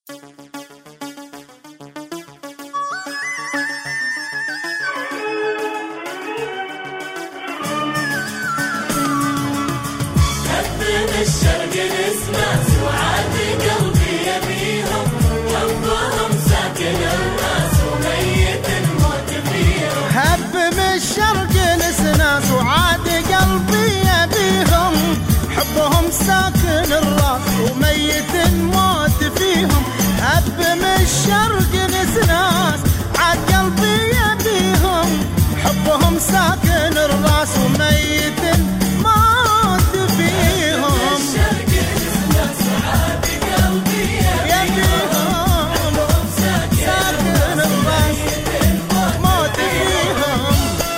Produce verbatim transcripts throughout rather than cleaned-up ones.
الشرق نسمع سعاد قلبي يبيهم، حبهم ساكن الراس وميت الموت فيهم. هب من الشرق نسمع سعاد قلبي يبيهم، حبهم ساكن الراس وميت الموت فيهم. هب من الشرق نسناس عاد قلبي يبيهم، حبهم ساكن الراس وميت الموت فيهم. الشرق نسمع سعاد قلبي يبيهم، حبهم ساكن الراس وميت الموت فيهم.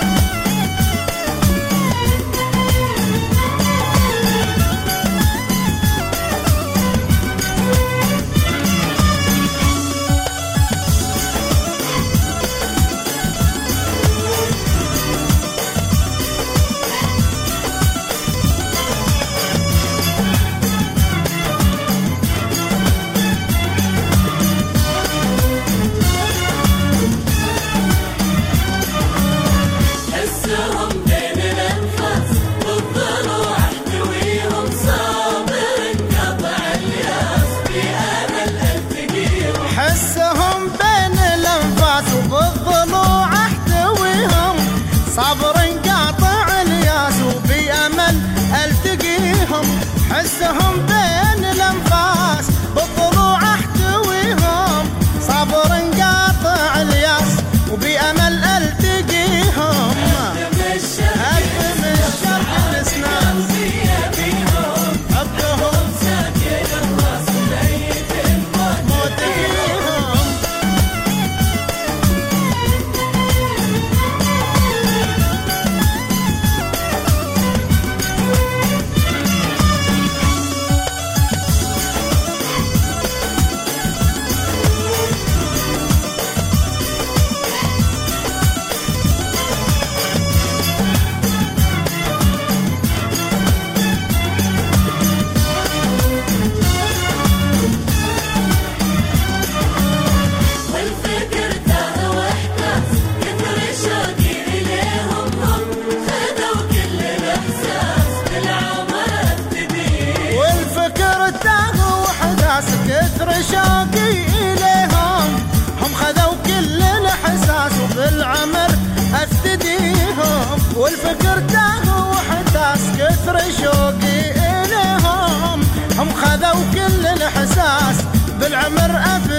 حسهم بين الأنفاس والضلوع احتويهم، صابر انقطع الياس بأمل التقيهم. حسهم بين الانفاس وبالضلوع احتويهم، صبر انقاطع الياس وبأمل التقيهم. حسهم بين الانفاس بالضلوع احتويهم، صبر انقاطع الياس وبأمل التقيهم. هب من الشرق نسمع يبيهم، حبهم ساكن الراس وميت الموت فيهم. والفكر تاه واحتاس كثر شوقي إليهم، هم خذوا كل الإحساس بالعمر ابتديهم. والفكر تاه وحداس كثر شوقي إليهم، هم خذوا كل الإحساس وبالعمر أفتديهم. والفكر تاه وحداس كثر شوقي إليهم، هم خذوا كل الإحساس بالعمر أفتديهم.